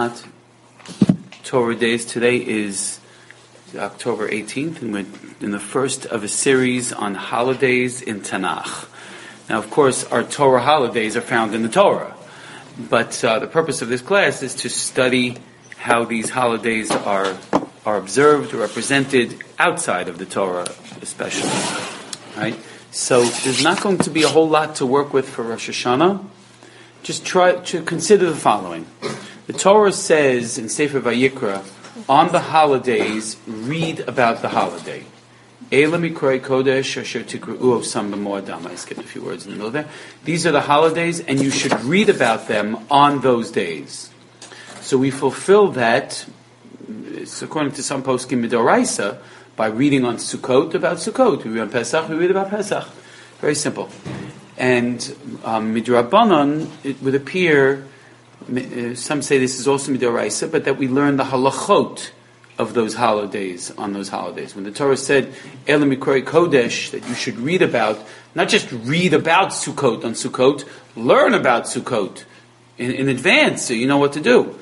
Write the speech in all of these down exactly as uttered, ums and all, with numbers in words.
Torah days. Today is October eighteenth, and we're in the first of a series on holidays in Tanakh. Now, of course, our Torah holidays are found in the Torah, but uh, the purpose of this class is to study how these holidays are are observed or represented outside of the Torah, especially. Right? So, there's not going to be a whole lot to work with for Rosh Hashanah. Just try to consider the following. The Torah says in Sefer Vayikra, on the holidays, read about the holiday. Eila mikroi kodesh asher tikru'u osam b'moadam. I skipped a few words in the middle there. These are the holidays, and you should read about them on those days. So we fulfill that, it's according to some poskim midoraisa, by reading on Sukkot about Sukkot. We read on Pesach, we read about Pesach. Very simple. And um, midrabanan, it would appear, uh, some say this is also midoraisa, but that we learn the halachot of those holidays on those holidays. When the Torah said Eila mikroi kodesh, that you should read about, not just read about Sukkot on Sukkot, learn about Sukkot in, in advance, so you know what to do.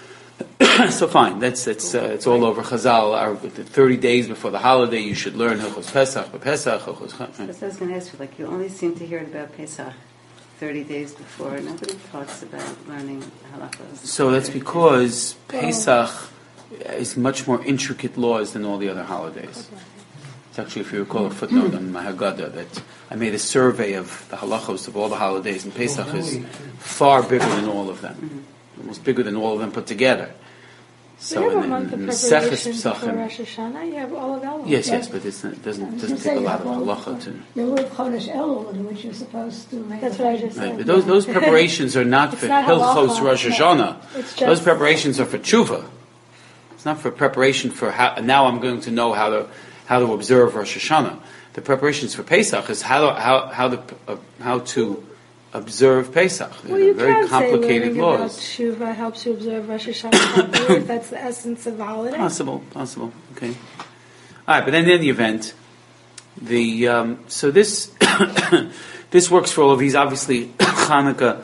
So fine, that's that's uh, it's all over Chazal. Our, thirty days before the holiday, you should learn Hilchos Pesach, Pesach, Hilchos. Right. That's what I was going to ask you. Like, you only seem to hear about Pesach thirty days before. Nobody talks about learning halachos. So that's because Pesach is much more intricate laws than all the other holidays. It's actually, if you recall, a footnote on my Haggadah that I made a survey of the halachos of all the holidays, and Pesach is far bigger than all of them. Mm-hmm. Almost bigger than all of them put together. So you have in, a month in, in of preparation Pesach, before Rosh Hashanah. You have all of Elul. Yes, yes, but it's not, it doesn't doesn't take a lot of halacha to. You live Chodesh Elul, in which you're supposed to make. That's what I just Right, said. but those those preparations are not for not Hilchos halacha. Rosh Hashanah. It's just- Those preparations are for tshuva. It's not for preparation for how. Now I'm going to know how to how to observe Rosh Hashanah. The preparations for Pesach is how to, how how to uh, how to observe Pesach. Well, you very can complicated say laws. About Tshuva helps you observe Rosh Hashanah properly, if that's the essence of the holiday. Possible, possible. Okay. All right, but then in the event, the um, so this this works for all of these. Obviously, Hanukkah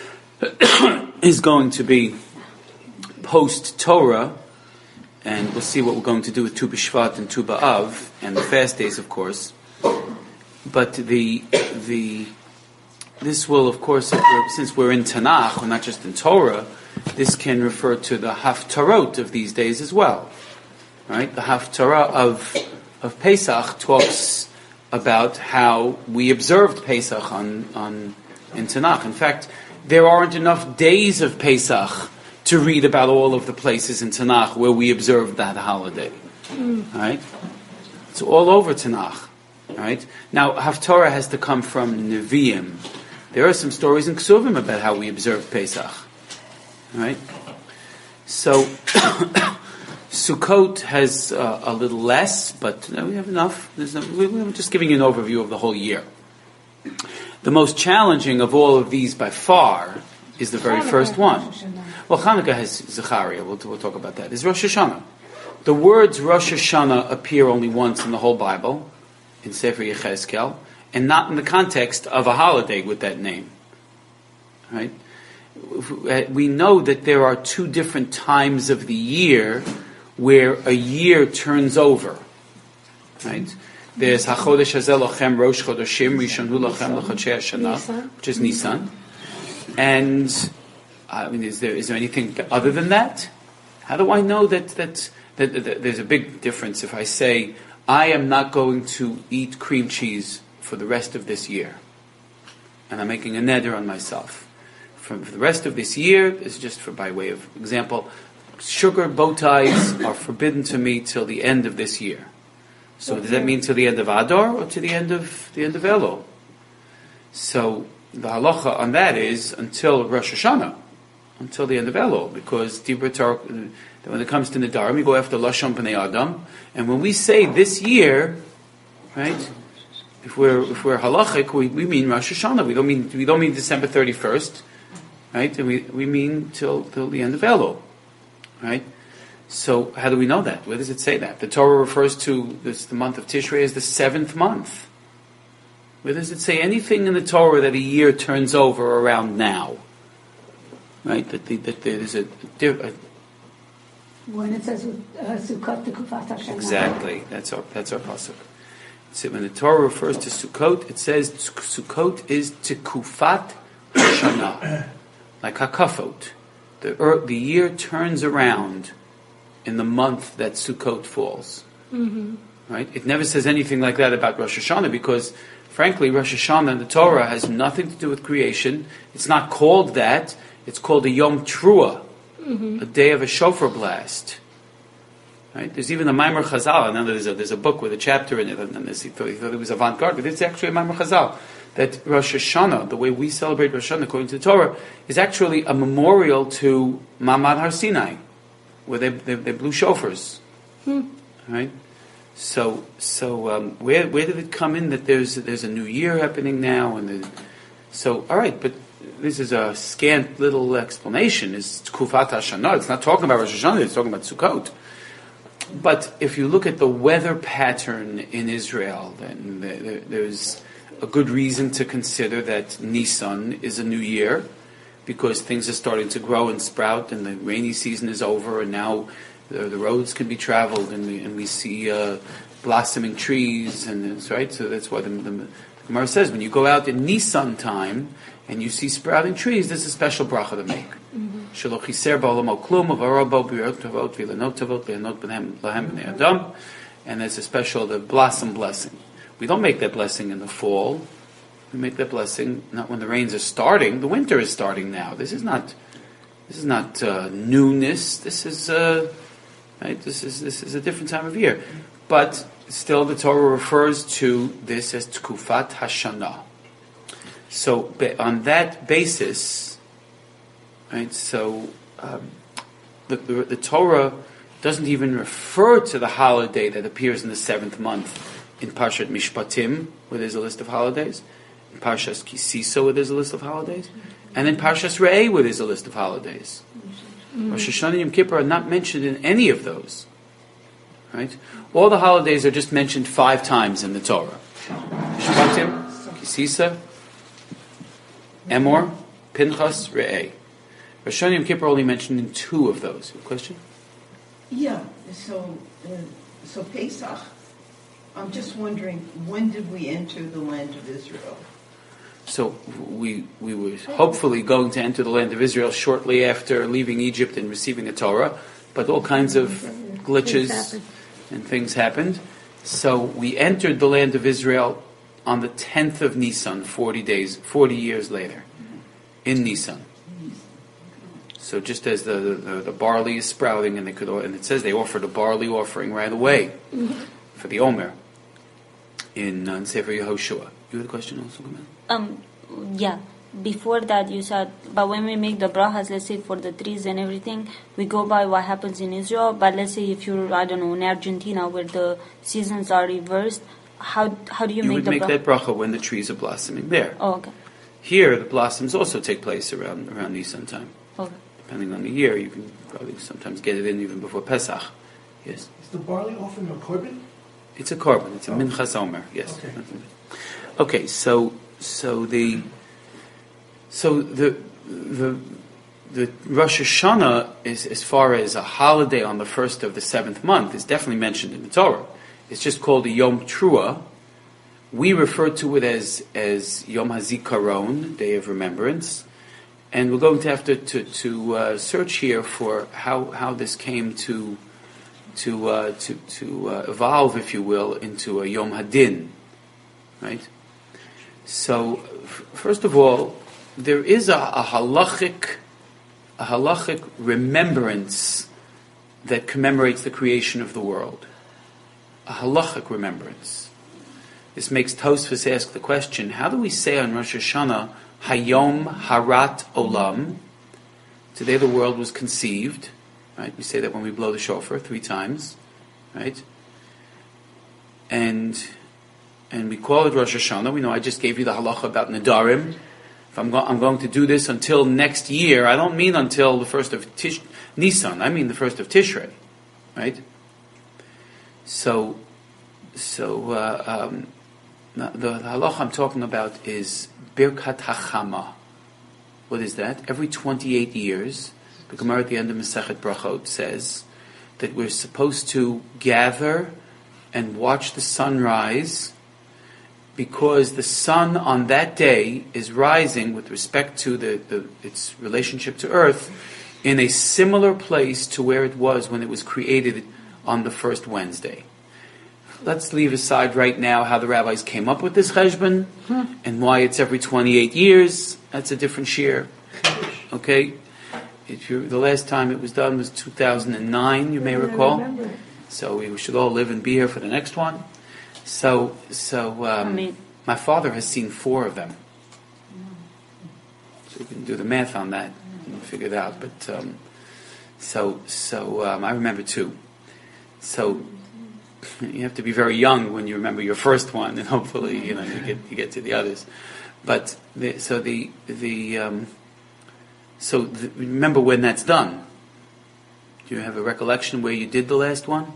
is going to be post Torah, and we'll see what we're going to do with Tu B'Shvat and Tu B'Av and the fast days, of course. But the the this will, of course, since we're in Tanakh, we're not just in Torah, this can refer to the Haftarot of these days as well. Right? The Haftarah of of Pesach talks about how we observed Pesach on, on in Tanakh. In fact, there aren't enough days of Pesach to read about all of the places in Tanakh where we observed that holiday. Mm. Right? It's all over Tanakh. Right? Now, Haftarah has to come from Nevi'im. There are some stories in Ksuvim about how we observe Pesach. Right? So, Sukkot has uh, a little less, but uh, we have enough. There's no, we, we're just giving you an overview of the whole year. The most challenging of all of these by far is the very first one. Well, Hanukkah has Zechariah. We'll, we'll talk about that. Is Rosh Hashanah. The words Rosh Hashanah appear only once in the whole Bible, in Sefer Yechezkel, and not in the context of a holiday with that name. Right? We know that there are two different times of the year where a year turns over. Right? There's HaChodesh Hazeh Lochem Rosh Chodeshim Rishon Hu Lochem L'Chodshei HaShanah, which is Nisan. And I mean, is there is there anything other than that? How do I know that that, that, that there's a big difference if I say I am not going to eat cream cheese for the rest of this year, and I'm making a neder on myself. For, for the rest of this year, it's just for by way of example, sugar bow ties are forbidden to me till the end of this year. So okay. Does that mean till the end of Adar or to the end of the end of Elul? So the halacha on that is until Rosh Hashanah, until the end of Elul, because Dibra Torah, when it comes to Nedarim, we go after Lashon B'nei Adam, and when we say this year, right? If we're if we're halachic, we, we mean Rosh Hashanah. We don't mean we don't mean December thirty first, right? And we we mean till till the end of Elul, right? So how do we know that? Where does it say that? The Torah refers to this the month of Tishrei as the seventh month. Where does it say anything in the Torah that a year turns over around now? right? That, the, that there is a, a When it says uh, Sukkot Tekufat Hashanah. exactly that's our that's our pasuk. So when the Torah refers to Sukkot, it says Sukkot is Tekufat Hashanah, like Hakafot. The earth, the year turns around in the month that Sukkot falls. Mm-hmm. Right? It never says anything like that about Rosh Hashanah because, frankly, Rosh Hashanah in the Torah has nothing to do with creation. It's not called that. It's called a Yom Trua, mm-hmm. a day of a shofar blast. Right? There's even a Maimar Chazal. Now there's a, there's a book with a chapter in it, and this, he, thought, he thought it was avant-garde, but it's actually a Maimar Chazal. That Rosh Hashanah, the way we celebrate Rosh Hashanah according to the Torah, is actually a memorial to Ma'amad Har Sinai, where they, they, they blew shofars. Hmm. Right? So, so um, where where did it come in that there's there's a new year happening now, and the, so all right, but this is a scant little explanation. It's Kufat Hashanah. It's not talking about Rosh Hashanah. It's talking about Sukkot. But if you look at the weather pattern in Israel, then there, there's a good reason to consider that Nisan is a new year, because things are starting to grow and sprout, and the rainy season is over, and now the, the roads can be traveled, and we and we see uh, blossoming trees, and it's right. So that's why the, the, the Gemara says when you go out in Nisan time and you see sprouting trees, there's a special bracha to make. Shelo chiser ba'olamo klum v'arabo b'yirot tovot v'lanot tovot le'anot b'nei lahem b'nei adam, and there's a special the blossom blessing. We don't make that blessing in the fall. We make that blessing not when the rains are starting. The winter is starting now. This is not. This is not uh, newness. This is uh, right. This is this is a different time of year. But still, the Torah refers to this as Tkufat Hashanah. So on that basis, right? So um, the, the the Torah doesn't even refer to the holiday that appears in the seventh month in Parshat Mishpatim, where there's a list of holidays. In Parshas Kisisa, where there's a list of holidays, and in Parshas Re'eh, where there's a list of holidays. Mm-hmm. Rosh Hashanah and Yom Kippur are not mentioned in any of those. Right? All the holidays are just mentioned five times in the Torah. Mishpatim, Kisisa, Emor, Pinchas, Re'eh. Rosh Hashanah and Yom Kippur are only mentioned in two of those. Question? Yeah. So, uh, so Pesach. I'm just wondering, when did we enter the land of Israel? So we we were hopefully going to enter the land of Israel shortly after leaving Egypt and receiving the Torah, but all kinds of glitches Things and things happened. So we entered the land of Israel on the tenth of Nisan, forty days, forty years later, in Nisan. So just as the the, the barley is sprouting, and they could, and it says they offered a barley offering right away mm-hmm. for the Omer. In uh, Sefer Yehoshua. You had a question also, Gamal? Um, yeah. Before that, you said, but when we make the brachas, let's say for the trees and everything, we go by what happens in Israel. But let's say if you're, I don't know, in Argentina where the seasons are reversed, how how do you, you make the bracha? You would make that bracha when the trees are blossoming there. Oh, okay. Here, the blossoms also take place around around Nisan time. Okay. Depending on the year, you can probably sometimes get it in even before Pesach. Yes. Is the barley offering a korban? It's a korban. It's a oh. minchas omer. Yes. Okay. Okay. So, so the, so the, the, the Rosh Hashanah is, as far as a holiday on the first of the seventh month, is definitely mentioned in the Torah. It's just called a Yom Trua. We refer to it as as Yom HaZikaron, Day of Remembrance, and we're going to have to to, to uh, search here for how how this came to. to uh, to to uh, evolve, if you will, into a Yom Hadin, right? So, f- first of all, there is a, a halachic a halachic remembrance that commemorates the creation of the world. A halachic remembrance. This makes Tosfos ask the question: how do we say on Rosh Hashanah, Hayom Harat Olam? Today the world was conceived. Right, we say that when we blow the shofar three times, right? And and we call it Rosh Hashanah. We know I just gave you the halacha about Nadarim. If I'm, go- I'm going to do this until next year, I don't mean until the first of Tish- Nisan. I mean the first of Tishrei, right? So, so uh, um, the, the halacha I'm talking about is Birkat Hachama. What is that? Every twenty-eight years, the Gemara at the end of Masechet Brachot says that we're supposed to gather and watch the sunrise, because the sun on that day is rising with respect to the, the its relationship to Earth in a similar place to where it was when it was created on the first Wednesday. Let's leave aside right now how the rabbis came up with this cheshbon and why it's every twenty-eight years. That's a different shear. Okay? If you, the last time it was done was two thousand nine, you may recall. So we should all live and be here for the next one. So, so um, I mean, my father has seen four of them. So you can do the math on that and figure it out. But um, so, so um, I remember two. So you have to be very young when you remember your first one, and hopefully, you know, you get you get to the others. But the, so the the um, so the, remember when that's done. Do you have a recollection where you did the last one?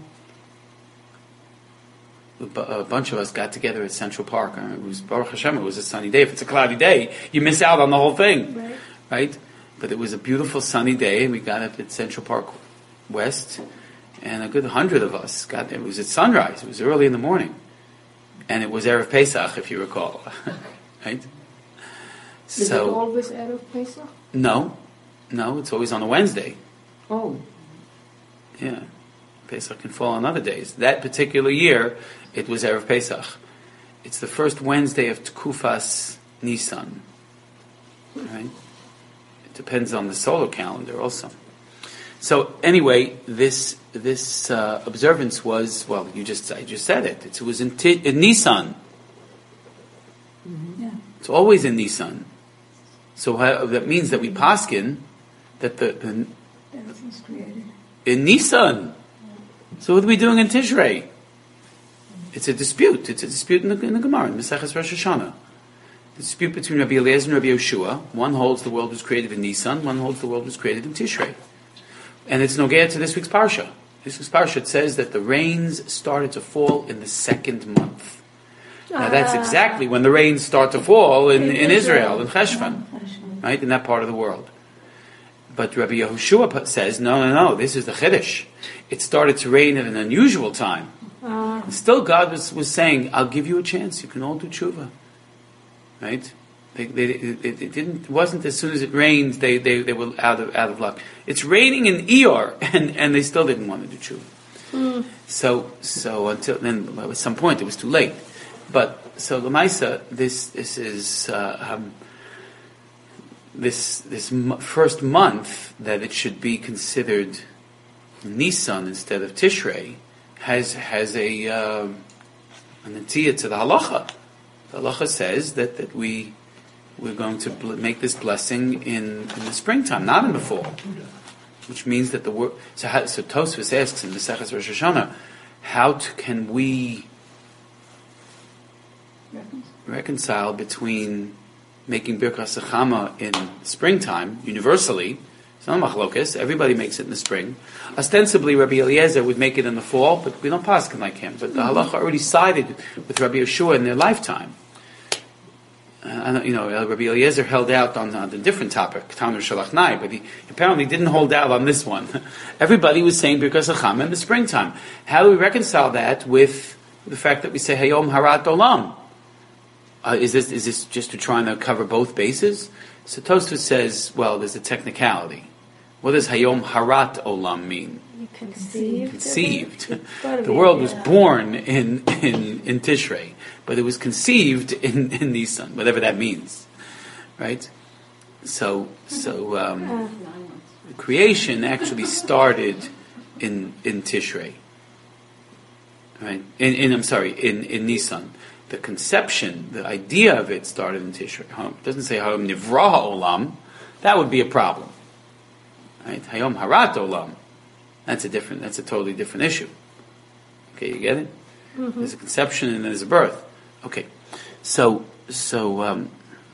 A bunch of us got together at Central Park. I mean, it was Baruch Hashem. It was a sunny day. If it's a cloudy day, you miss out on the whole thing, Right. right? But it was a beautiful sunny day, and we got up at Central Park West, and a good hundred of us got there. It was at sunrise. It was early in the morning, and it was Erev Pesach, if you recall, right? Is So it always Erev Pesach? no, no, it's always on a Wednesday. Oh. Yeah, Pesach can fall on other days. That particular year, it was Erev Pesach. It's the first Wednesday of Tkufas Nisan. Right? It depends on the solar calendar also. So anyway, this this uh, observance was, well, you just I just said it. It was in, T- in Nisan. Yeah. It's always in Nisan. So uh, that means that we paskin that the, the That was created. in Nisan. So what are we doing in Tishrei? It's a dispute. It's a dispute in the, in the Gemara, in Maseches Rosh Hashanah. The dispute between Rabbi Eliezer and Rabbi Yoshua. One holds the world was created in Nisan, one holds the world was created in Tishrei. And it's nogea to this week's Parsha. This week's Parsha, it says that the rains started to fall in the second month. Now that's exactly when the rains start to fall in, in Israel, in Cheshvan, right, in that part of the world. But Rabbi Yehoshua says, no, no, no, this is the Chiddush. It started to rain at an unusual time. Uh, Still, God was, was saying, I'll give you a chance. You can all do tshuva. Right? They, they, it, it didn't, it wasn't as soon as it rained, they, they, they were out of, out of luck. It's raining in Eeyore, and, and they still didn't want to do tshuva. mm, So, so until then, at some point, it was too late. But, so Lamaisa, this, this is, uh, um, this, this m- first month that it should be considered Nisan instead of Tishrei has, has a, uh, an atiyah to the halacha. The halacha says that, that we, we're going to bl- make this blessing in, in the springtime, not in the fall. Which means that the word, so, how, so Tosfos asks in Maseches Rosh Hashanah, how to, can we reconcile between making Birkas Chama in springtime, universally, it's not a machlokas, everybody makes it in the spring. Ostensibly, Rabbi Eliezer would make it in the fall, but we don't paskin like him. But the halacha already sided with Rabbi Yeshua in their lifetime. Uh, you know, Rabbi Eliezer held out on, on a different topic, Tanur Shalachnai, but he apparently didn't hold out on this one. Everybody was saying Birkas Chama in the springtime. How do we reconcile that with the fact that we say Hayom Harat Olam? Uh, is this is this just to try and cover both bases? So Tosfos says, well, there's a technicality. What does Hayom Harat Olam mean? you conceived. Conceived. It's gotta The be- world was yeah. born in, in, in Tishrei, but it was conceived in, in Nisan, whatever that means. Right? So, so um, Uh, the creation actually started in, in Tishrei. Right? In, in, I'm sorry, in, in Nisan. The conception, the idea of it started in Tishrei. It doesn't say Hayom Nivra Olam. That would be a problem. Right? Hayom Harat Olam. That's a different, that's a totally different issue. Okay, you get it? Mm-hmm. There's a conception and there's a birth. Okay. So, so, um,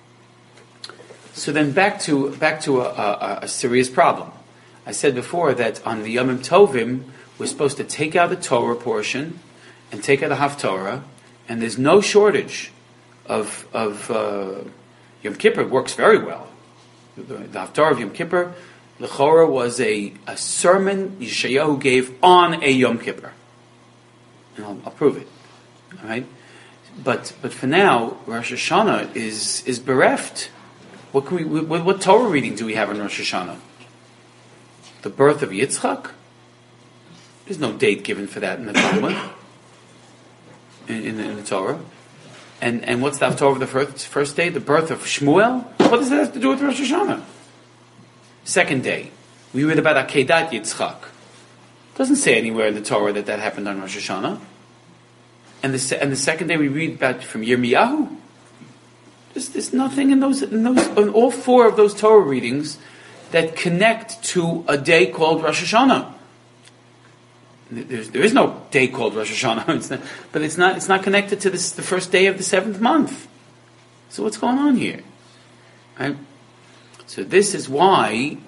so then back to, back to a, a, a serious problem. I said before that on the Yom Tovim, we're supposed to take out the Torah portion and take out the Haftorah, and there's no shortage of, of, uh, Yom Kippur works very well. The, the Haftarah of Yom Kippur, L'chora, was a, a sermon Yeshayahu gave on a Yom Kippur. And I'll, I'll prove it. All right? But but for now, Rosh Hashanah is is bereft. What can we? What, what Torah reading do we have in Rosh Hashanah? The birth of Yitzchak. There's no date given for that in the Talmud, in, in, the, in the Torah. And and what's the Haftarah of the first first day? The birth of Shmuel. What does that have to do with Rosh Hashanah? Second day, we read about Akedat Yitzchak. Doesn't say anywhere in the Torah that that happened on Rosh Hashanah. And the and the second day we read about from Yirmiyahu. There's, there's nothing in those in those in all four of those Torah readings that connect to a day called Rosh Hashanah. There's, there is no day called Rosh Hashanah, it's not, but it's not it's not connected to this, the first day of the seventh month. So what's going on here? Right? So this is why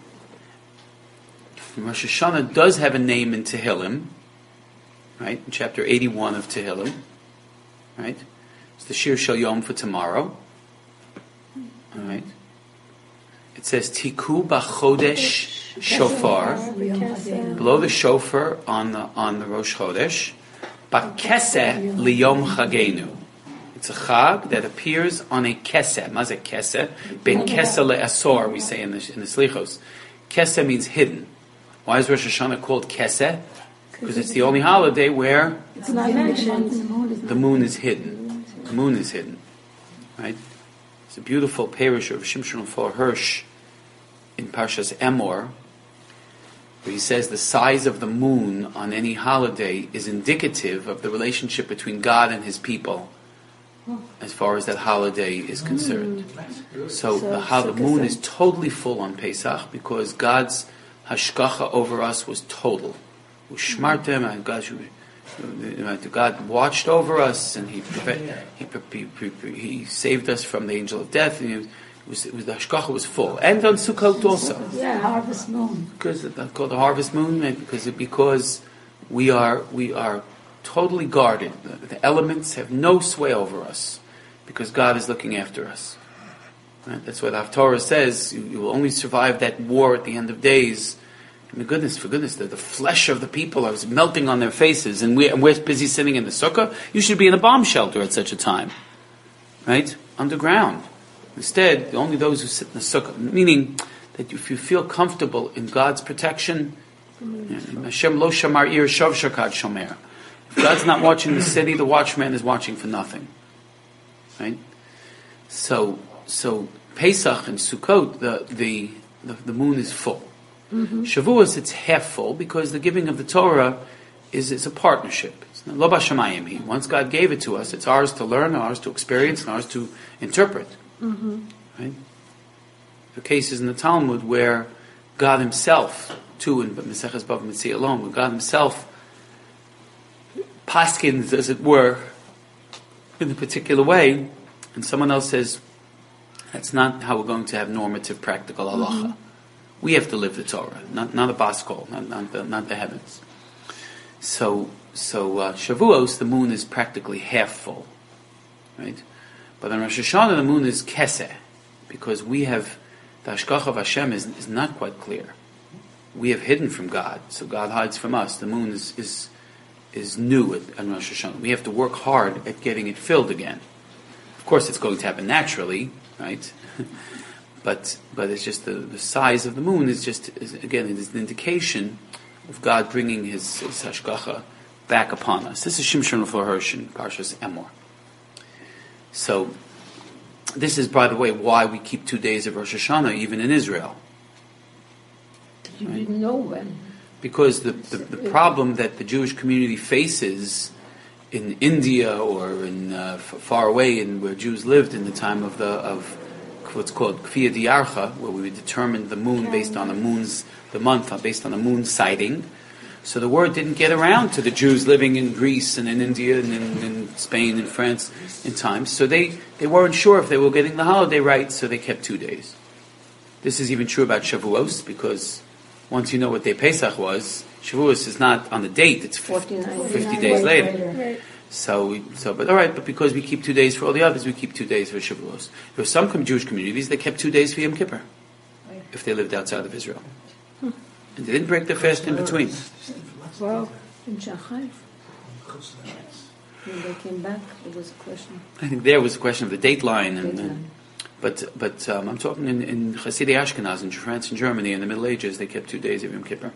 Rosh Hashanah does have a name in Tehillim. Right, in chapter eighty-one of Tehillim, right, it's the Shir Shel Yom for tomorrow. All right, it says Tiku b'chodesh shofar, below the shofar on the on the Rosh Chodesh, b'keseh liyom chagenu. It's a chag that appears on a keseh. Mazeh keseh, ben keseh le'asor, we say in the in the Slichos. Keseh means hidden. Why is Rosh Hashanah called keseh? Because it's the only holiday where It's not mentioned. the moon is hidden. The moon is hidden. Right? It's a beautiful parish of Shimshon Far Hirsch in Parshas Emor, where he says the size of the moon on any holiday is indicative of the relationship between God and his people as far as that holiday is concerned. So, the, how the moon is totally full on Pesach because God's hashgacha over us was total. Ushmartem, and God, God watched over us, and He He, he He saved us from the angel of death. And it was, it was the hashgacha was full, and on Sukkot also. Yeah, harvest moon. Because that's called the harvest moon, because it, because we are we are totally guarded. The, the elements have no sway over us, because God is looking after us. Right? That's what the Haftarah says. You, you will only survive that war at the end of days. My goodness, for goodness, the, the flesh of the people is melting on their faces, and we're, and we're busy sitting in the sukkah. You should be in a bomb shelter at such a time, right? Underground. Instead, only those who sit in the sukkah, meaning that if you feel comfortable in God's protection, Hashem lo shamar ir shav shakad shomer. If God's not watching the city, the watchman is watching for nothing, right? So, so Pesach and Sukkot, the the the, the moon is full. Mm-hmm. Shavuos, it's half full because the giving of the Torah is, is a partnership. It's not lo b'shamayim. Once God gave it to us, it's ours to learn, ours to experience, and ours to interpret. Mm-hmm. Right? There are cases in the Talmud where God Himself, too, in Maseches Bava Metzia alone, where God Himself paskins, as it were, in a particular way, and someone else says, that's not how we're going to have normative, practical halacha. Mm-hmm. We have to live the Torah, not not a baskol, not not the, not the heavens. So so uh, Shavuos, the moon is practically half full, right? But on Rosh Hashanah, the moon is keseh, because we have the hashgacha of Hashem is is not quite clear. We have hidden from God, so God hides from us. The moon is is is new at, at Rosh Hashanah. We have to work hard at getting it filled again. Of course, it's going to happen naturally, right? But but it's just the, the size of the moon is just is, again it is an indication of God bringing His, his hashgacha back upon us. This is Shimshon Far Hirsch in Parshas Emor. So this is, by the way, why we keep two days of Rosh Hashanah even in Israel. You right? Didn't know when. Because the, the the problem that the Jewish community faces in India or in uh, far away in where Jews lived in the time of the of what's called Kfiyah Diyarcha, where we determined the moon based on the moon's, the month based on the moon sighting. So the word didn't get around to the Jews living in Greece and in India and in, in Spain and France in time. So they, they weren't sure if they were getting the holiday right, so they kept two days. This is even true about Shavuos, because once you know what day Pesach was, Shavuos is not on the date, it's fifty days later. Right. So, we, so, but all right. But because we keep two days for all the others, we keep two days for Shavuos. There were some Jewish communities that kept two days for Yom Kippur. if they lived outside of Israel. And they didn't break their fast in between. Well, in Shanghai. When they came back, it was a question. I think there was a question of the date line. And, Date line. and, but but um, I'm talking in, in Hasidei Ashkenaz, in France and Germany, in the Middle Ages, they kept two days of Yom Kippur.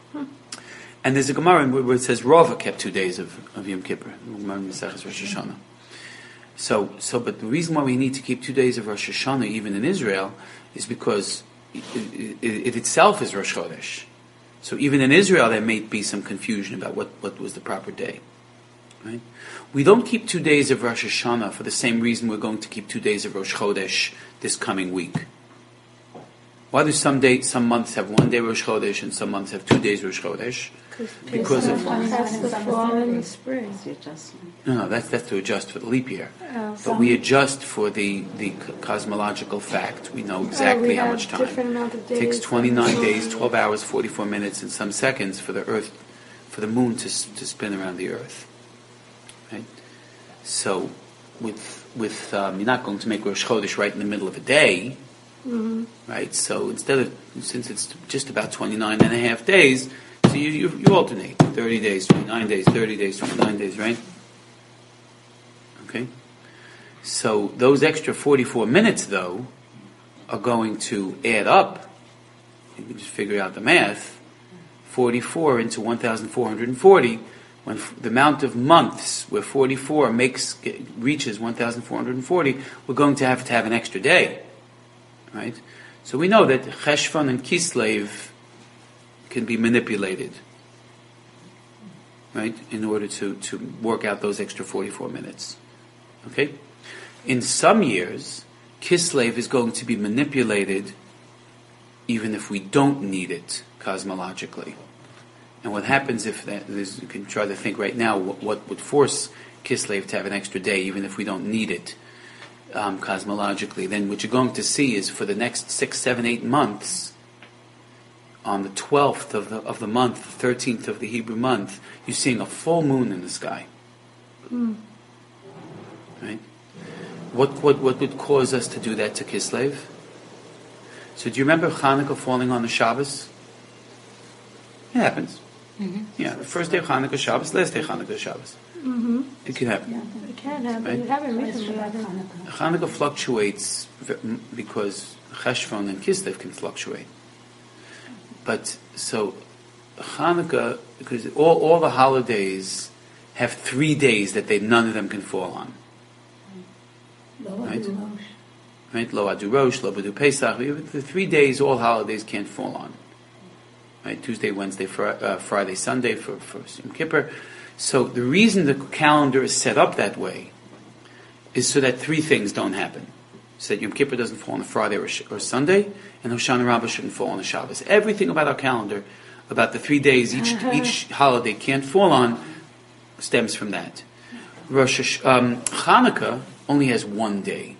And there's a Gemara where it says Rava kept two days of, of Yom Kippur. Gemara in Maseches Rosh Hashanah. So, so, but the reason why we need to keep two days of Rosh Hashanah, even in Israel, is because it, it, it itself is Rosh Chodesh. So even in Israel, there may be some confusion about what, what was the proper day. Right? We don't keep two days of Rosh Hashanah for the same reason we're going to keep two days of Rosh Chodesh this coming week. Why do some day, some months have one day Rosh Chodesh and some months have two days Rosh Chodesh? Because of That's the fall and the spring. It's the adjustment. no, no, that's that's to adjust for the leap year. Oh. But we adjust for the, the cosmological fact. We know exactly we how have much time. different amount of It takes days. twenty-nine days, twelve hours, forty-four minutes, and some seconds for the Earth, for the Moon to s- to spin around the Earth. Right. So, with with um, you're not going to make Rosh Chodesh right in the middle of a day, Mm-hmm. right? So instead of since it's just about twenty-nine and a half days, so you you, you alternate thirty days, twenty-nine days, thirty days, twenty-nine days, right? Okay. So those extra forty-four minutes, though, are going to add up. You can just figure out the math. forty-four into one thousand four hundred forty, when f- the amount of months where forty-four makes get, reaches one thousand four hundred forty, we're going to have to have an extra day. Right? So we know that Cheshvan and Kislev can be manipulated, right, in order to, to work out those extra forty-four minutes. Okay? In some years, Kislev is going to be manipulated even if we don't need it cosmologically. And what happens if that is, you can try to think right now what, what would force Kislev to have an extra day even if we don't need it um, cosmologically. Then what you're going to see is for the next six, seven, eight months, on the twelfth of the of the month, the thirteenth of the Hebrew month, you're seeing a full moon in the sky. Mm. Right? What, what what would cause us to do that to Kislev? So do you remember Hanukkah falling on the Shabbos? It happens. Mm-hmm. Yeah, the first day of Hanukkah Shabbos, last day of Hanukkah Shabbos. Mm-hmm. It can happen. It can happen. Right? It happened recently, I think. Hanukkah fluctuates v- because Cheshvan and Kislev can fluctuate. But so Hanukkah, because all, all the holidays have three days that they none of them can fall on. Right? Right? Lo Adu Rosh, Lo Adu Pesach. The three days all holidays can't fall on. Right? Tuesday, Wednesday, fr- uh, Friday, Sunday for, for Yom Kippur. So the reason the calendar is set up that way is so that three things don't happen. So that Yom Kippur doesn't fall on a Friday or, sh- or Sunday, and Hoshana Rabbah shouldn't fall on a Shabbos. Everything about our calendar, about the three days each each holiday can't fall on, stems from that. Rosh Hash- um, Hanukkah only has one day.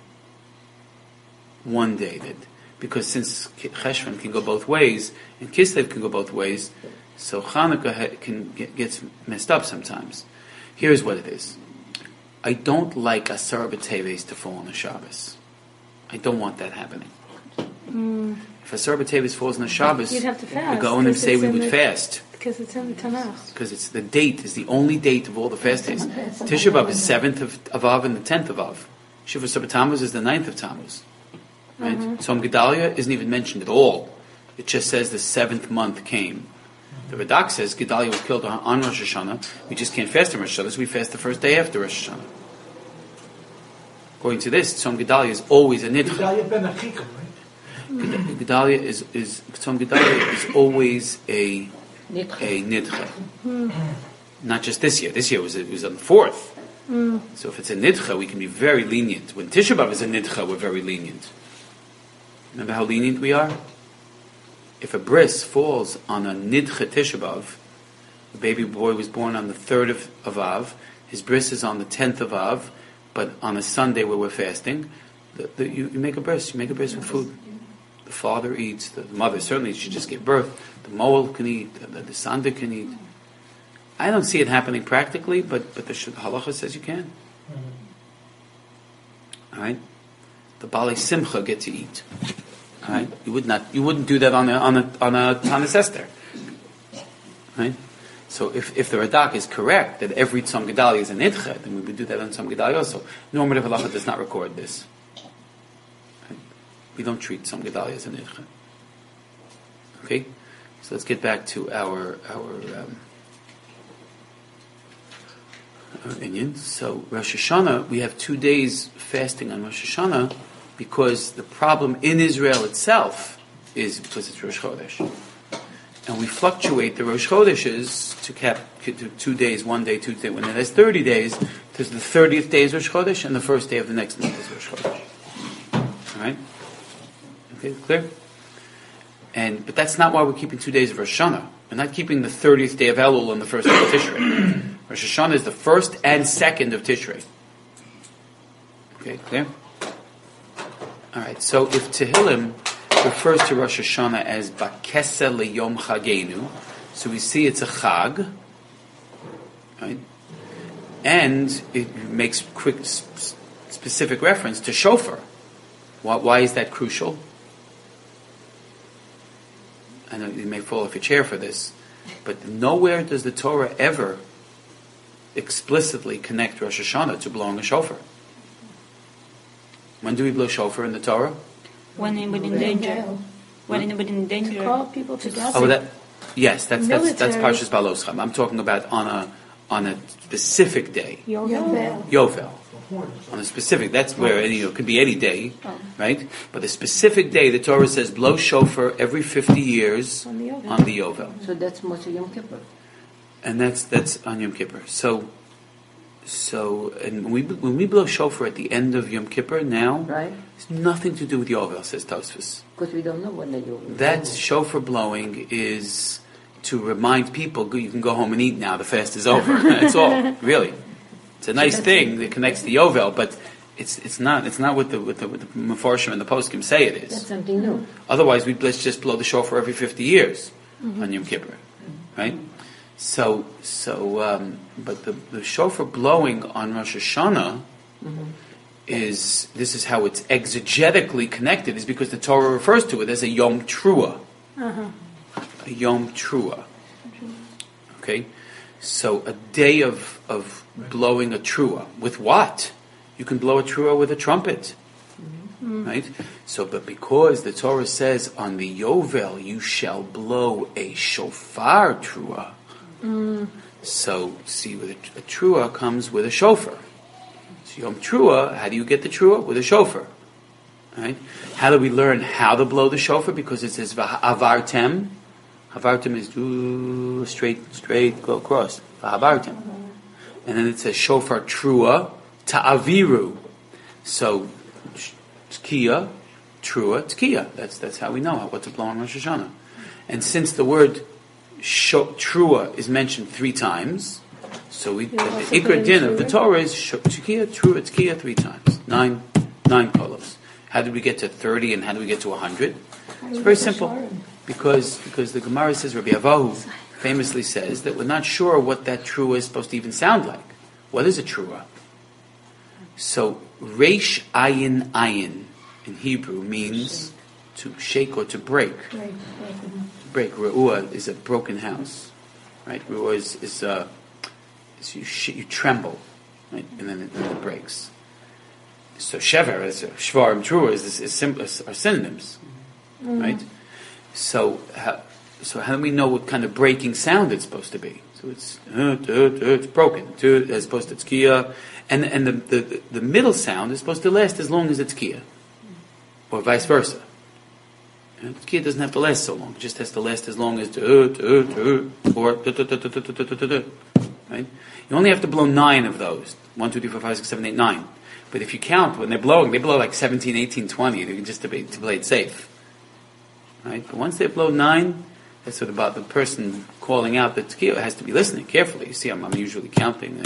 One day that because since Cheshvan can go both ways and Kislev can go both ways, so Hanukkah ha- can get, gets messed up sometimes. Here's what it is: I don't like Asar B'Teves to fall on a Shabbos. I don't want that happening. Mm. If Asar B'Teves falls on a Shabbos, You'd have to we fast. go in and because say it's we in would the- fast Because it's in the Tanakh. because it's the date is the only date of all the fast days. Tisha B'av is seventh of, of Av and the tenth of Av. Shiva Sabbat Tammuz is the ninth of Tammuz. Right? Mhm. So Gedalia isn't even mentioned at all. It just says the seventh month came. The Radak says Gedalia was killed on, on Rosh Hashanah. We just can't fast on Rosh Hashanah, so we fast the first day after Rosh Hashanah. According to this, Tzom Gedalia is always a nidcha. Gedalia ben Achikam, right? Ged- Gedalia is is Tzom Gedalia is always a a nidcha. Mm. Not just this year. This year was it was on the fourth. Mm. So if it's a nidcha, we can be very lenient. When Tisha B'av is a nidcha, we're very lenient. Remember how lenient we are? If a bris falls on a nidcha Tisha B'av, the baby boy was born on the third of, of Av, his bris is on the tenth of Av, but on a Sunday where we're fasting, the, the, you, you make a bris, you make a bris with food. The father eats, the mother certainly she just gave birth, the moel can eat, the, the, the sanda can eat. I don't see it happening practically, but, but the halacha says you can. Alright? The Baalei Simcha get to eat. Right? You would not. You wouldn't do that on a on a on a Tanis Esther. Right? So if, if the Radak is correct that every Tzom Gedalia is a Nidche, then we would do that on Tzom Gedalia also. Normative Halacha does not record this. Right? We don't treat Tzom Gedalia as a Nidche. Okay? So let's get back to our our, um, our Inyan. So Rosh Hashanah, we have two days fasting on Rosh Hashanah because the problem in Israel itself is because it's Rosh Chodesh. And we fluctuate the Rosh Chodeshes to cap to two days, one day, two days. When it has thirty days, there's the thirtieth day is Rosh Chodesh, and the first day of the next month is Rosh Chodesh. All right? Okay, clear? And but that's not why we're keeping two days of Rosh Hashanah. We're not keeping the thirtieth day of Elul and the first day of Tishrei. Rosh Hashanah is the first and second of Tishrei. Okay, clear? All right. So if Tehillim refers to Rosh Hashanah as Bakesa Leyom Chagenu, so we see it's a Chag, right? And it makes quick, specific reference to Shofar. Why, why is that crucial? I know you may fall off your chair for this, but nowhere does the Torah ever explicitly connect Rosh Hashanah to blowing a shofar. When do we blow shofar in the Torah? When anybody in danger. When anybody in To danger. call people together. Oh, that yes, that's that's that's Military. Parshas Baloscham. I'm talking about on a on a specific day, Yovel. Yovel. On a specific, that's where any, it could be any day, Oh. right? But a specific day, the Torah says blow shofar every fifty years On the Yovel. on the Yovel, So that's Moshe Yom Kippur. and that's that's on Yom Kippur. So, so and when we when we blow shofar at the end of Yom Kippur now, Right? it's nothing to do with Yovel, says Tosfos. Because we don't know when they do it. That shofar blowing is to remind people go- you can go home and eat now. The fast is over. That's all, really. It's a nice thing that connects the Yovel, but it's it's not it's not what the what the, what the Mefarshim and the Poskim say it That's is. something new. Otherwise, we'd let's just blow the shofar every fifty years on Yom Kippur, right? So so, um, but the, the shofar blowing on Rosh Hashanah is this is how it's exegetically connected is because the Torah refers to it as a Yom Trua, a Yom Trua. Okay, so a day of of blowing a trua with what? You can blow a trua with a trumpet, right? So, but because the Torah says on the Yovel you shall blow a shofar trua, so see, with a, a trua comes with a shofar. So Yom Trua, how do you get the trua? With a shofar, right? How do we learn how to blow the shofar? Because it says Avartem. Avartem is do straight, straight, go across. Avartem. And then it says shofar trua ta'aviru. So tkiya, trua, tkiya. That's that's how we know what to blow on Rosh Hashanah. And since the word sho- trua is mentioned three times, so we the also ikar put in din of the trua. Torah is sho- tkiya, trua, tkiya three times. Nine nine kolos. How did we get to thirty and how do we get to a hundred? It's very simple. Because because the Gemara says, Rabbi Avahu famously says that we're not sure what that trua is supposed to even sound like. What is a trua? So reish ayin ayin in Hebrew means to shake or to break. Right, right. To break. Re'ua is a broken house, right? Re'ua is is, uh, is you sh- you tremble, right? And then it, then it breaks. So shever is shvar and trua is, is, is sim- are synonyms, right? So, how, so how do we know what kind of breaking sound it's supposed to be? So it's uh, uh, uh, it's broken, uh, as opposed to tkiya, and and the, the the middle sound is supposed to last as long as it's tkiya, or vice versa. And tkiya doesn't have to last so long; it just has to last as long as uh, uh, uh, or right. You only have to blow nine of those: one, two, three, four, five, six, seven, eight, nine. But if you count when they're blowing, they blow like seventeen, eighteen, twenty. They can just to, be, to play it safe. Right? But once they blow nine, that's what about the person calling out the tekiah has to be listening carefully. You see, I'm, I'm usually counting.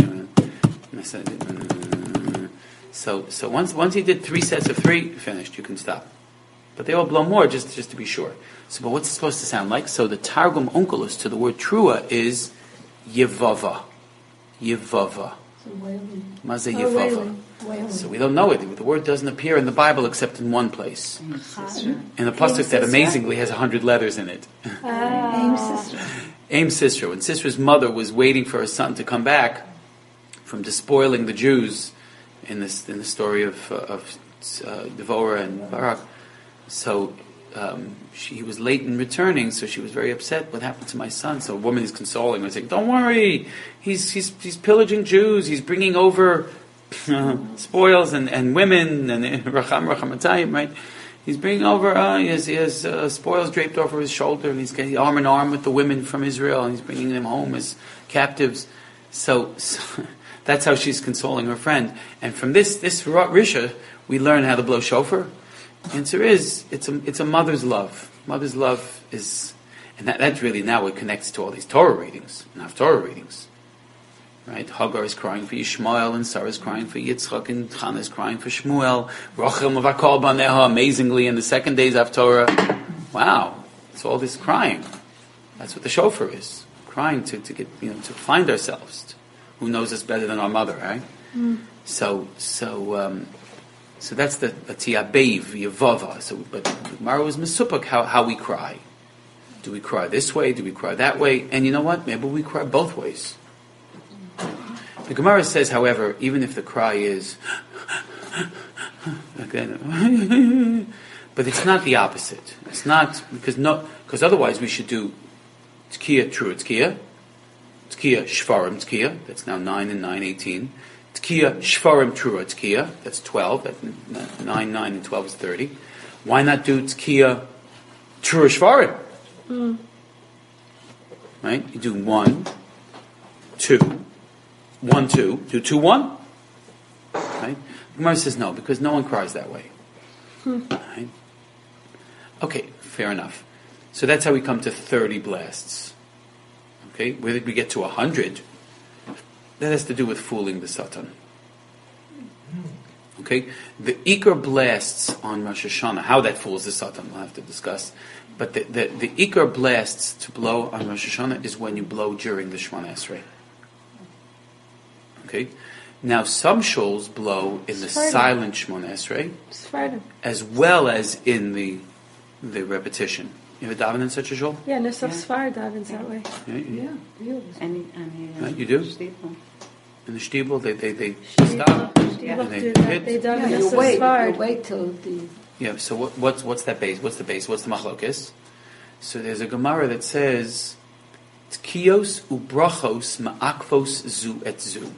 So, so once once he did three sets of three, finished. You can stop. But they all blow more just just to be sure. So, but what's it supposed to sound like? So the Targum Onkelos to the word trua is yevava, yevava. So wailing, Mazeh Oh, Yevava. wailing. wailing. So we don't know it. The word doesn't appear in the Bible except in one place. Aim Sisra. In a pasuk that Sisra? amazingly has a hundred letters in it. Ah. Aim sister. Aim Sisra. When Sisra's mother was waiting for her son to come back from despoiling the Jews in this in the story of uh, of uh, Devorah and Barak, so um, she he was late in returning. So she was very upset. What happened to my son? So a woman is consoling her, saying, "Don't worry. He's he's he's pillaging Jews. He's bringing over uh, spoils and, and women and racham rachamatayim, right? He's bringing over. Uh, he has, he has uh, spoils draped over his shoulder, and he's getting arm in arm with the women from Israel, and he's bringing them home as captives." So, so that's how she's consoling her friend. And from this this Risha, we learn how to blow shofar. The answer is it's a it's a mother's love. Mother's love is, and that, that's really now what connects to all these Torah readings, not Torah readings. Right? Hagar is crying for Yishmael, and Sarah is crying for Yitzchak, and Chana is crying for Shmuel. Rachel Mavakol Baneha, amazingly, in the second days of Torah. Wow, it's all this crying. That's what the shofar is. Crying to, to get, you know, to find ourselves. Who knows us better than our mother, right? Mm. So, so, um, so that's the Tiabev, Yevava. So, but Gemara was Mesupak, how, how we cry. Do we cry this way? Do we cry that way? And you know what? Maybe we cry both ways. The Gemara says, however, even if the cry is again, but it's not the opposite. It's not because no, because otherwise we should do Tkiya, true Tkiya, Tkiya Shvarim Tkiya. That's now nine and nine, eighteen. Tkiya Shvarim true Tkiya. That's twelve. That nine, nine, and twelve is thirty. Why not do Tkiya true Shvarim? Mm. Right? You do one, two. One, two, do two, one. Right? Gemara says no, because no one cries that way. Hmm. Right? Okay, fair enough. So that's how we come to thirty blasts. Okay, where did we get to a hundred? That has to do with fooling the Satan. Okay, the Iker blasts on Rosh Hashanah, how that fools the Satan, we'll have to discuss. But the, the, the Iker blasts to blow on Rosh Hashanah is when you blow during the Shemona Esrei. Okay. Now, some shuls blow in the Sfardim. Silent Shemona Esrei, Sfardim. as well as in the the repetition. You ever daven in such a shul? Yeah, Nusaf Yeah. Sfar davens that way. Yeah, you, Yeah, Any, any, uh, Right, you do? Shtibel. in the shtibel, they they they Shtibel. stop. Yeah. And they Do that. hit. They yeah. daven Yeah, you Nusaf wait, you Sfar. wait till the, Yeah. So what, what's what's that base? What's the base? What's the machlokes? So there's a Gemara that says Tkiyos ubrachos ma'akvos zu et zu.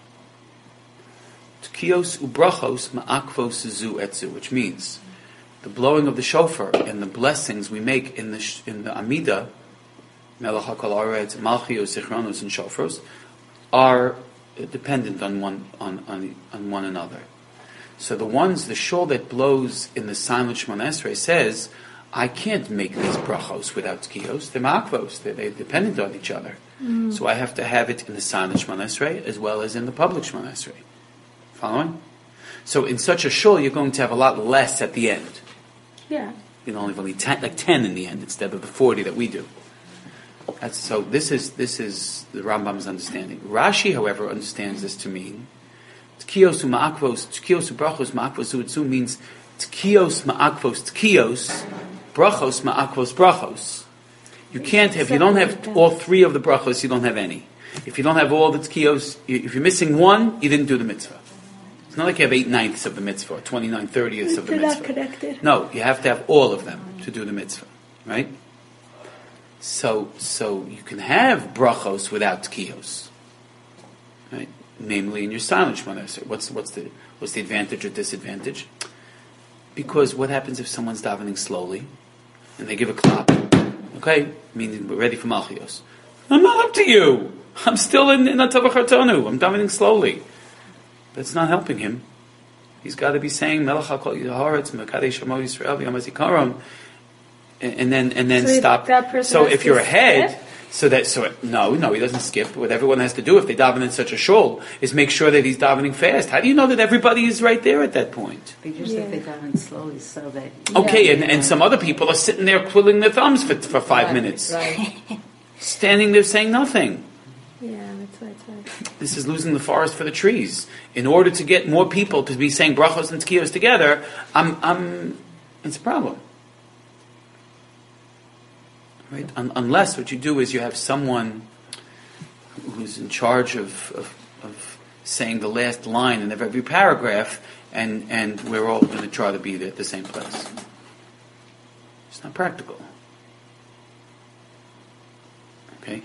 Tkiyos ubrachos ma'akvos zu et zu, which means the blowing of the shofar and the blessings we make in the sh- in the Amida, Melech HaKol Aretz, Malchios, Zichronos, and Shofros, are dependent on one on, on on one another. So the ones, the shul that blows in the silent Shemona Esrei says, I can't make these brachos without tkiyos. They're ma'akvos. They're, they're dependent on each other. Mm. So I have to have it in the silent Shemona Esrei as well as in the public Shemona Esrei. Following? So in such a shul, you're going to have a lot less at the end. Yeah. You know, only only ten, like ten in the end instead of the forty that we do. That's, so this is this is the Rambam's understanding. Rashi, however, understands this to mean tkiyos ma'akvos, tkiyos brachos ma'akvos u'etzu means tkiyos ma'akvos tkiyos, brachos ma'akvos brachos. You can't have, you don't have all three of the brachos, you don't have any. If you don't have all the tkiyos, if you're missing one, you didn't do the mitzvah. It's not like you have eight ninths of the mitzvah, or twenty-nine thirtieths of the They're mitzvah. not connected. No, you have to have all of them to do the mitzvah, right? So, so you can have brachos without tkiyos, right? Namely, in your silent Shemona Esrei. What's what's the what's the advantage or disadvantage? Because what happens if someone's davening slowly and they give a clap? Okay, meaning we're ready for Malchios. I'm not up to you. I'm still in in Atavach Hartonu. I'm davening slowly. That's not helping him. He's got to be saying Melech HaKol Yehoretz Mekadesh Shemo Yisrael V'Yom HaZikaron, and, and then and then So stop. that person So has if to you're ahead, skip? so that so it, no no he doesn't skip. What everyone has to do if they daven in such a shul is make sure that he's davening fast. How do you know that everybody is right there at that point? Because Yeah. if they daven slowly, so that Okay, and, and some other people are sitting there twiddling their thumbs for for five right, minutes, right. standing there saying nothing. Yeah, that's that's right. This is losing the forest for the trees. In order to get more people to be saying brachos and tkiyos together, I'm, I'm, it's a problem. Right? Un- unless what you do is you have someone who's in charge of, of, of saying the last line in every paragraph, and, and we're all going to try to be there at the same place. It's not practical. Okay?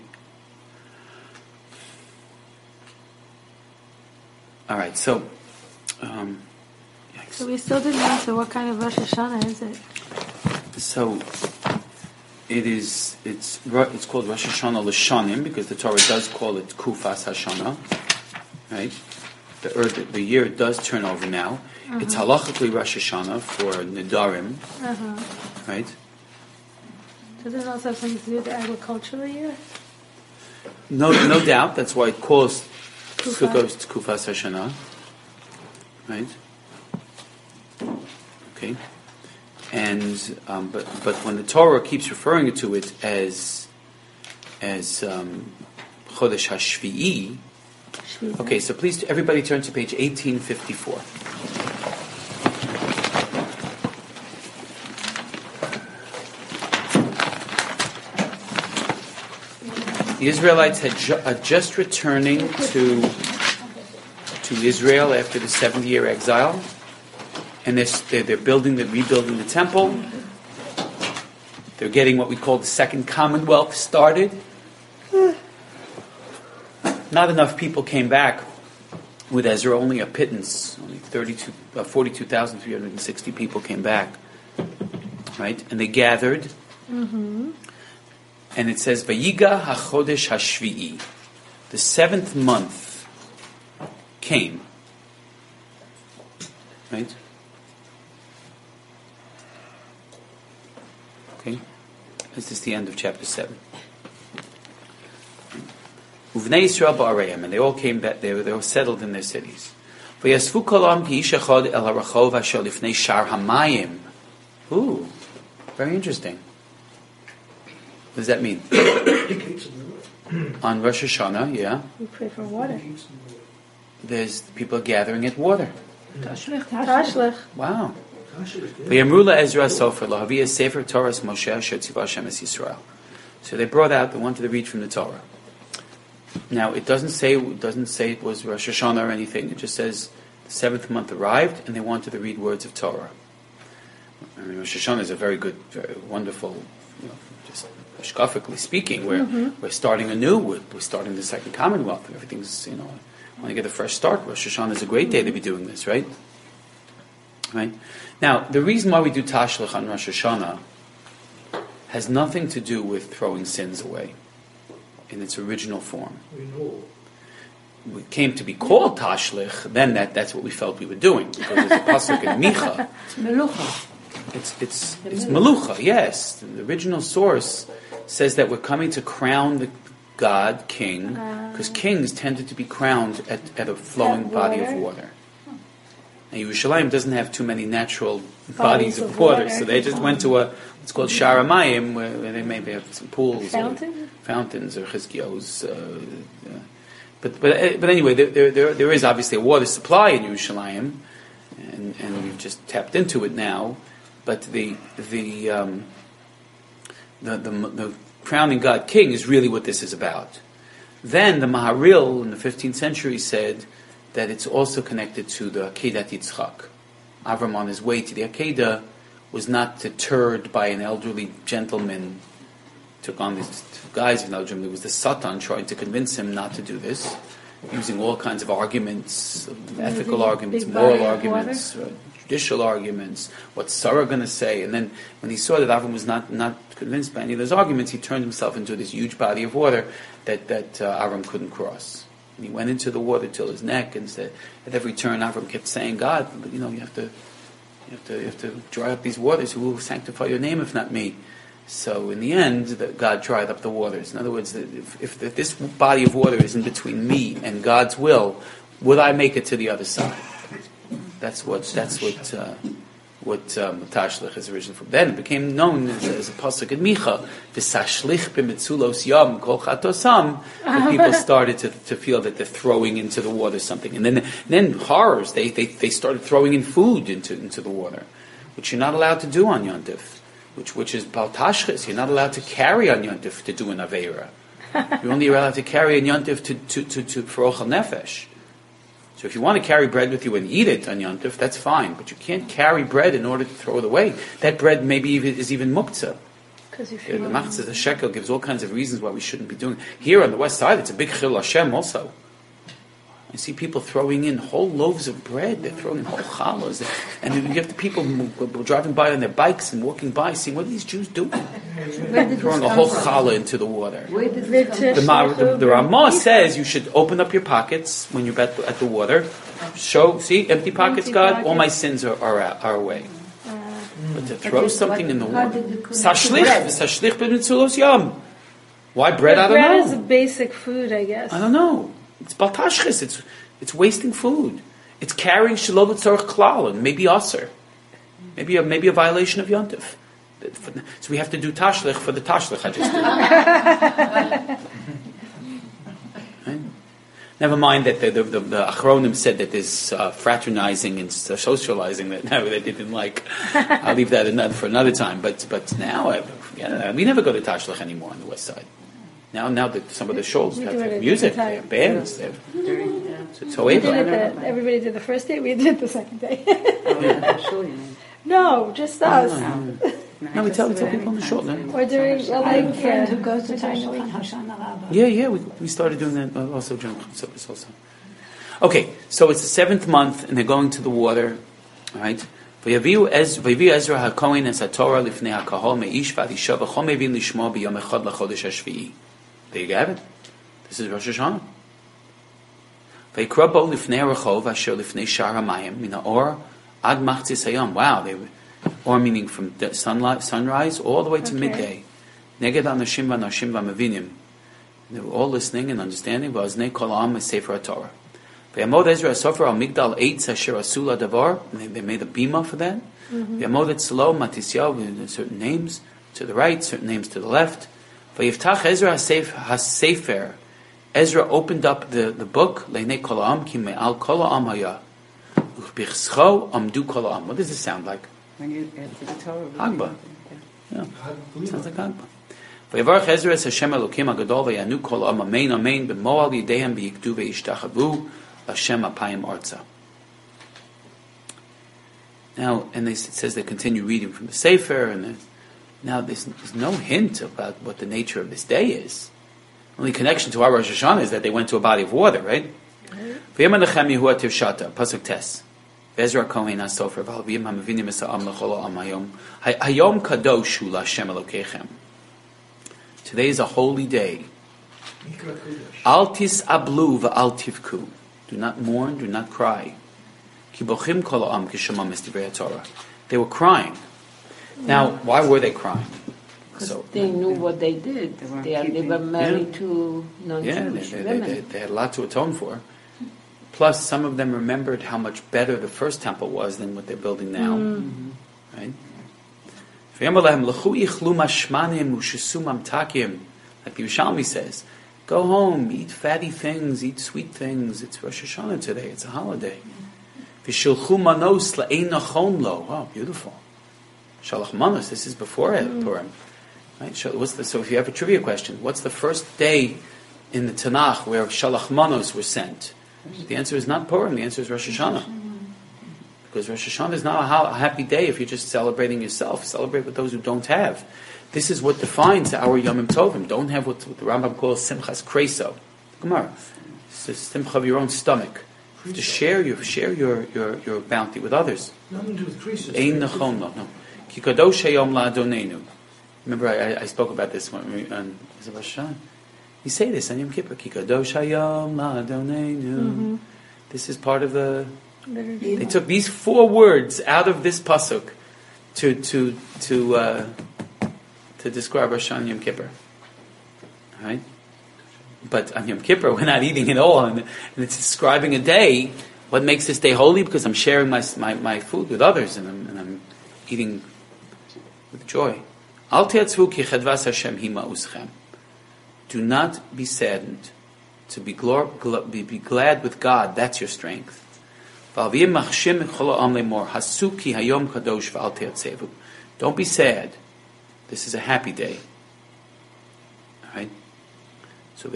All right, so... Um, So we still didn't answer what kind of Rosh Hashanah is it? So... It is. It's. It's called Rosh Hashanah L'Shanim because the Torah does call it Kufas Hashanah, right? The, or the the year does turn over now. Uh-huh. It's halachically Rosh Hashanah for Nidarim, Uh-huh. right? Does it also have something to do with the agricultural year? No, no doubt. That's why it calls Kufa. Sukkot Kufas Hashanah, right? Okay. And um, but but when the Torah keeps referring to it as as um, Chodesh Hashvi'i, okay. So please, everybody, turn to page eighteen fifty-four. The Israelites had ju- are just returning to to Israel after the seventy-year exile. And they're, they're building, they're rebuilding the temple. They're getting what we call the Second Commonwealth started. Not enough people came back with Ezra, only a pittance. Only thirty-two, uh, forty-two thousand three hundred sixty people came back. Right? And they gathered. Mm-hmm. And it says, Vayiga HaChodesh HaShvi'i. The seventh month came. Right? Okay, this is the end of chapter seven. Uvnei Yisrael ba'areim, and they all came back. They were, they were settled in their cities. V'yasvu kolam ki'ish echad el harachov asher lifnei shar hamayim. Ooh, very interesting. What does that mean? On Rosh Hashanah, yeah. We pray for water. There's people gathering at water. Tashlich. Wow. V'yamru Ezra Sofer lahaviyah sefer Torah Moshe asher tzivah Hashem es Yisrael. So they brought out. They wanted to read from the Torah. Now it doesn't say it doesn't say it was Rosh Hashanah or anything. It just says the seventh month arrived and they wanted to read words of Torah. I mean, Rosh Hashanah is a very good, very wonderful, you know, just hashkafically speaking. We're Mm-hmm. we're starting anew. We're, we're starting the Second Commonwealth. And everything's, you know, I want to get a fresh start. Rosh Hashanah is a great day to be doing this, right? Right. Now, the reason why we do Tashlich on Rosh Hashanah has nothing to do with throwing sins away in its original form. We know. We came to be called Tashlich, then that, that's what we felt we were doing. Because there's a pasuk in Micha. It's melucha. It's it's it's Melucha, yes. The original source says that we're coming to crown the God, king, because kings tended to be crowned at, at a flowing At body of water? water. And Yerushalayim doesn't have too many natural bodies, Bodies of, of water, water. so they just went to a what's called Sharamayim, where, where they maybe have some pools, Fountain? or fountains, or Chizkiyahu's. Uh, uh, but but but anyway, there, there there there is obviously a water supply in Yerushalayim, and and we've just tapped into it now. But the the um, the, the the crowning God king is really what this is about. Then the Maharil in the fifteenth century said that it's also connected to the Akedat Yitzchak. Avram on his way to the Akedah was not deterred by an elderly gentleman, took on these two guys in Elgin. It was the Satan trying to convince him not to do this, using all kinds of arguments, ethical big- arguments, big moral body of arguments, uh, judicial arguments, what's Sarah going to say? And then when he saw that Avram was not, not convinced by any of those arguments, he turned himself into this huge body of water that, that uh, Avram couldn't cross. And he went into the water till his neck, and said, at every turn Avram kept saying, God, but you know, you have to, you have to, you have to dry up these waters. Who will sanctify your name if not me? So in the end, the, God dried up the waters. In other words, if, if, if this body of water is in between me and God's will, would I make it to the other side? That's what that's what uh, what um, Tashlich is originally from. Then it became known as, as a pasuk in Micha, V'sashlich b'mitzulos yam kol chatosam, that people started to, to feel that they're throwing into the water something. And then then horrors, they, they, they started throwing in food into, into the water, which you're not allowed to do on Yom Tov, which, which is Bal Tashchis. You're not allowed to carry on Yom Tov to do an Aveira. You're only allowed to carry on Yom Tov to, to, to, to, for Ochel Nefesh. So if you want to carry bread with you and eat it on Yom Tov, that's fine. But you can't carry bread in order to throw it away. That bread maybe even, is even muktzah. Because you The feel Machzah, the shekel, gives all kinds of reasons why we shouldn't be doing it. Here on the west side, it's a big chil Hashem also. I see people throwing in whole loaves of bread. They're throwing in whole challahs. And then you have the people who are driving by on their bikes and walking by, seeing, what are these Jews doing? Throwing a whole challah into the water. Where did this come The, Ma- the, the Ramah says you should open up your pockets when you're at the, at the water. Show, see, empty pockets, Empty God, pockets. all my sins are, are, out- are away. But to throw But something in the how water. did you connect to Sashlich, bread? sashlich b'mitzulos yam. Why bread? I don't bread know. is a basic food, I guess. I don't know. It's baltashchis. It's it's wasting food. It's carrying shalom tzorch klal and maybe aser, maybe a maybe a violation of yontif. So we have to do tashlich for the tashlich I just did. Right? Never mind that the the, the, the Achronim said that there's uh, fraternizing and socializing that no, that they didn't like. I'll leave that another, for another time. But but now I, yeah, we never go to tashlich anymore on the west side. Now, now that some of the shows We have do it at music, they different have bands, they have During, yeah. it's We did however. it the, everybody did the first day, we did it the second day. Oh, yeah, sure, you mean. No, just us. No, we tell we tell people on the short. No? Or during, well, I have a like, friend who uh, goes to Tashlich Hoshana Rabbah. Yeah, yeah, we we started doing that uh, also during Chutzpah also. Okay, so it's the seventh month, and they're going to the water, all right? V'yaviu Ez v'yaviu Ezra haKohen es haTorah lifnei haKahol me'ish v'adisha v'chol mevin lishmo b'yom echad lachodesh hashvi'i. There you have it. This is Rosh Hashanah. V'yikra bo lifnei rechov asher lifnei shar hamayim min ha'or ad machzis hayom. Wow, they were, or meaning from the sunlight, sunrise all the way to Okay. midday. Neged anashim v'anashim v'mavinim. They were all listening and understanding. V'aznei kol ha'am es sefer haTorah. V'yamod Ezra Sofer al Migdal Eitz Asher Asula Davar. They, they made a bima for that. V'yamod Etzlo Matisyahu with certain names to the right, certain names to the left. V'yiftach Ezra Hasef- Hasefer. Ezra opened up the, the book. Leinei kol ha'am ki me'al kol ha'am haya. U'chbichscho amdu kol ha'am. What does this sound like? When you after the Torah. Hagba. Yeah, sounds like Hagba. V'yavarach Ezra es Hashem Elokim HaGadol v'yanu kol ha'am amen amen b'mo'al yidehem v'yikdu v'yishtachavu Hashem apayim arza. Now, and they, it says they continue reading from the Sefer, and there's- now there's, there's no hint about what the nature of this day is. Only connection to our Rosh Hashanah is that they went to a body of water, right? V'yem Menachem Yehuah Tivshata, Pasuk Tes. V'Ezra Kohen HaSofer, v'Halvim HaMavinim Es Ha'am L'chol Ha'am Hayom. Hayom Kadosh Hu L'Hashem Elokechem. Today is a holy day. Al tis ablu v'al tivku. Do not mourn, do not cry. Ki bochim kol ha'am kishama mistivrei Torah. They were crying. Now, why were they crying? Because So, they knew what they did. They weren't They, are, they keeping- were married Yeah. to yeah, they, non-Jewish they, women. they, they had a lot to atone for. Plus, some of them remembered how much better the first temple was than what they're building now. Right? V'yamar lahem, "L'chu ichlu mashmanim u'shisu mamtakim." Like the Yerushalmi says, go home, eat fatty things, eat sweet things. It's Rosh Hashanah today. It's a holiday. V'shilchu manos la'ein nachon lo. Wow, beautiful. Shalach manos. This is before Purim. Right? So, what's the, so if you have a trivia question, what's the first day in the Tanakh where Shalach manos were sent? The answer is not Purim. The answer is Rosh Hashanah. Because Rosh Hashanah is not a, ha- a happy day if you're just celebrating yourself. Celebrate with those who don't have. This is what defines our Yomim Tovim. Don't have what, what the Rambam calls Simchas Kreso. Gemara. It's the simcha of your own stomach. You have to share your share your, your, your bounty with others. Nothing to do with creases. Ein nachon lo. No. Ki kadosh hayom la'adonenu. Remember, I, I spoke about this when we on is it Rosh Hashanah? You say this on Yom Kippur. Ki kadosh hayom la'adonenu. This is part of the. They took these four words out of this pasuk to to to uh, to describe Rosh Hashanah and Yom Kippur. All right, but on Yom Kippur we're not eating at all, and, and it's describing a day. What makes this day holy? Because I'm sharing my my, my food with others, and I'm, and I'm eating with joy. Al te'atzvu ki chedvas Hashem hi ma'uschem. Do not be saddened. To be, glor- gl- be, be glad with God, that's your strength. Don't be sad. This is a happy day. Right? So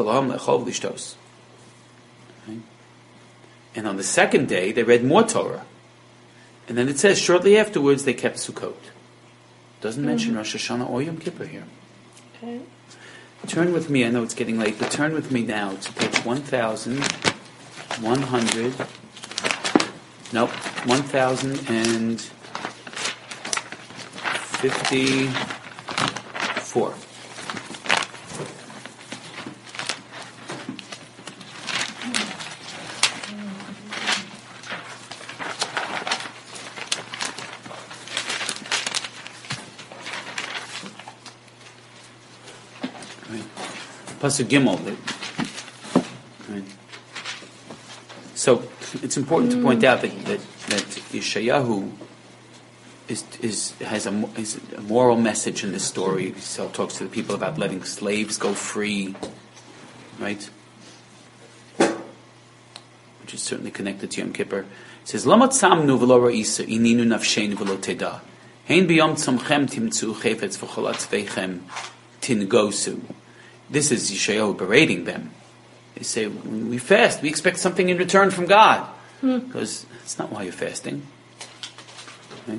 right? And on the second day, they read more Torah. And then it says, shortly afterwards, they kept Sukkot. Doesn't mm-hmm. mention Rosh Hashanah or Yom Kippur here. Okay. Turn with me, I know it's getting late, but turn with me now to page one thousand one hundred, nope, one thousand fifty-four. Pasuk Gimel. Right. So it's important to point out that that, that Yeshayahu is is has a, is a moral message in this story. So talks to the people about letting slaves go free, right? Which is certainly connected to Yom Kippur. It says, "Lamat samnu v'lo ra'isa ininu nafsheinu v'lo teda. Hein b'yom tzomchem timtzu chefetz v'chol atzveichem tingosu." This is Yeshayahu berating them. They say, when we fast, we expect something in return from God. Hmm. Because that's not why you're fasting. Right?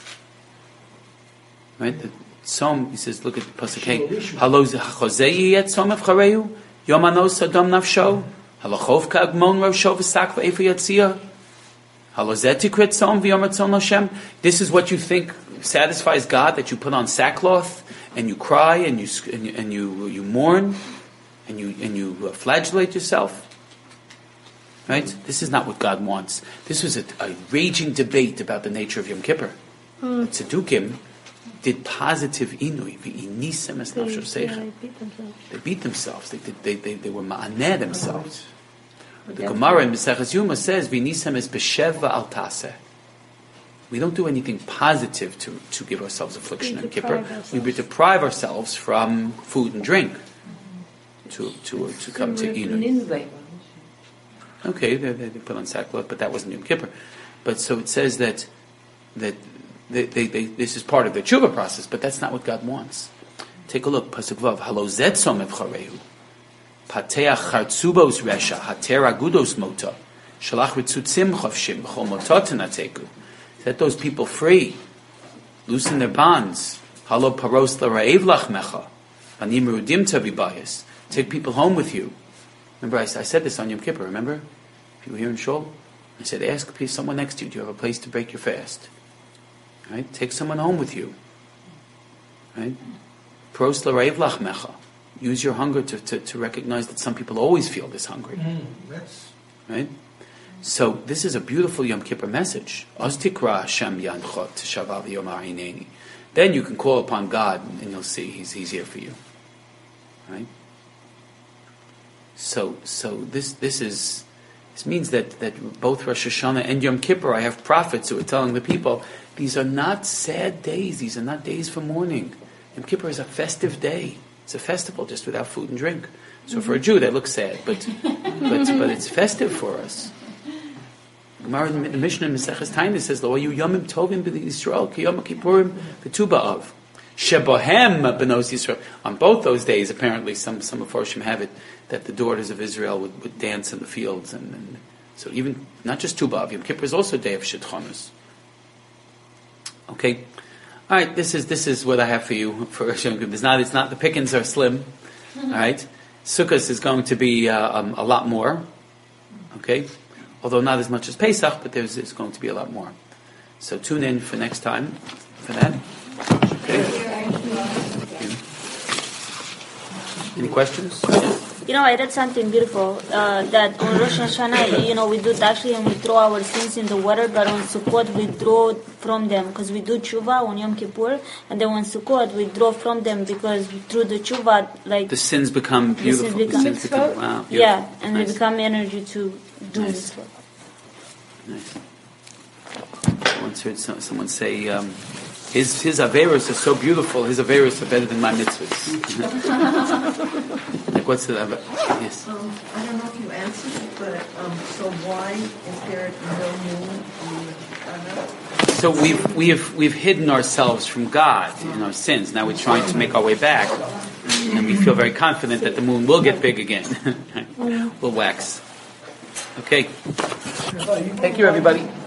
Right? The Psalm, he says, look at the Pasuk Hey. Halo hachozei yet somev chareyu? Yomanos sadam nafsho? Halachov ka'agmon rosho v'sak v'efa yatziyah? Halo zetikret som v'yomatzon Hashem? This is what you think satisfies God, that you put on sackcloth? And you cry and you and you and you, you mourn and you and you uh, flagellate yourself, right? This is not what God wants. This was a, a raging debate about the nature of Yom Kippur. Mm. Tzedukim did positive inui v'inisem es nafsho seichem. They beat themselves. They did, they, they they were ma'aneh themselves. The Gemara in Maseches Yuma says v'inisem es b'sheva al taseh. We don't do anything positive to, to give ourselves affliction in Kippur. Ourselves. We deprive ourselves from food and drink to to to come to Inu. Okay, they, they put on sackcloth, but that wasn't Yom Kippur. But so it says that that they, they, they, this is part of the tshuva process, but that's not what God wants. Take a look, Pasuk Vav. Halo zet somev charehu, pateach chartzubos resha, hater agudos mota, shalach ritzutzim chavshim b'chol motot tenateku. Set those people free. Loosen their bonds. Halo paros l'ra'ev lachmecha. Anim rudim tavibayis. Take people home with you. Remember, I, I said this on Yom Kippur, remember? If you were here in Shul, I said, ask please someone next to you, do you have a place to break your fast? Right? Take someone home with you. Right? Paros l'ra'ev lachmecha. Use your hunger to, to, to recognize that some people always feel this hungry. Mm, that's... Right? So this is a beautiful Yom Kippur message. Oz tikra Hashem yanchot shavav yomar hineni. Then you can call upon God, and you'll see He's He's here for you. Right? So so this this is this means that that both Rosh Hashanah and Yom Kippur, I have prophets who are telling the people these are not sad days. These are not days for mourning. Yom Kippur is a festive day. It's a festival just without food and drink. So for a Jew that looks sad, but but but it's festive for us. Gemara in the Mishnah in Maseches Tainus says, "Lo ayu yomim tovim b'li Yisrael ki Yom Kippurim v'tu ba'av shebohem benos Yisrael." On both those days, apparently, some some of Farshim have it that the daughters of Israel would, would dance in the fields, and, and so even not just Tu b'av, Yom Kippur is also a day of shidchanos. Okay, all right. This is this is what I have for you for Yom Kippur. It's not it's not the pickings are slim. All right, Sukkot is going to be uh, um, a lot more. Okay. Although not as much as Pesach, but there's, there's going to be a lot more. So tune in for next time for that. Okay. Any questions? You know, I read something beautiful, uh, that on Rosh Hashanah, you know, we do it actually and we throw our sins in the water, but on Sukkot we draw from them, because we do tshuva on Yom Kippur, and then on Sukkot we draw from them, because through the tshuva, like... The sins become beautiful. The sins become, the sins become wow, beautiful. Yeah, and nice. They become energy to do nice. this. Nice. once heard some, someone say, um, his his averos are so beautiful. His averos are better than my mitzvahs. Like what's the yes? Um, I don't know if you answered it, but um, so why is there no moon on the Chana? So we've we've we've hidden ourselves from God in our sins. Now we're trying to make our way back, and we feel very confident that the moon will get big again. Will wax. Okay. Thank you, everybody.